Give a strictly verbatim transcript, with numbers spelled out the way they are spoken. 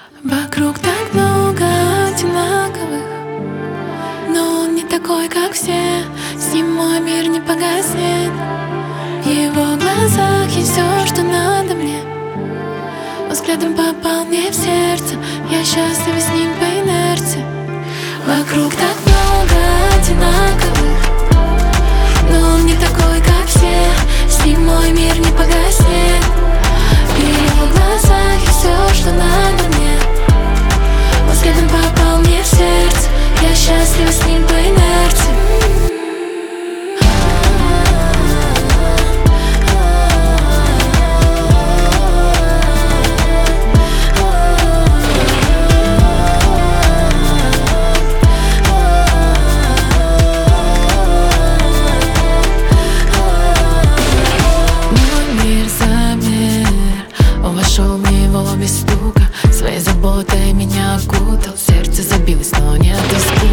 Вокруг так много одинаковых, но он не такой, как все. С ним мой мир не погаснет. В его глазах есть все, что надо мне. Взглядом попал мне в сердце. Я счастлива с ним по инерции. Вокруг так много одинаковых, но он не такой, как все. С ним мой мир не погаснет. В его глазах есть все, что надо мне. Взглядом попал мне в сердце. Я счастлива с ним по инерции. Вошел в него без стука, своей заботой меня окутал. Сердце забилось, но не от испуга.